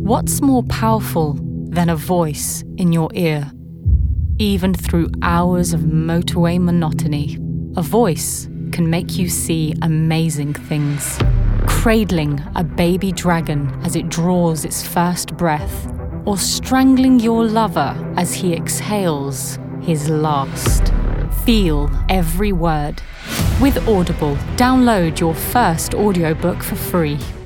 What's more powerful than a voice in your ear? Even through hours of motorway monotony, a voice can make you see amazing things. Cradling a baby dragon as it draws its first breath, or strangling your lover as he exhales his last. Feel every word. With Audible, download your first audiobook for free.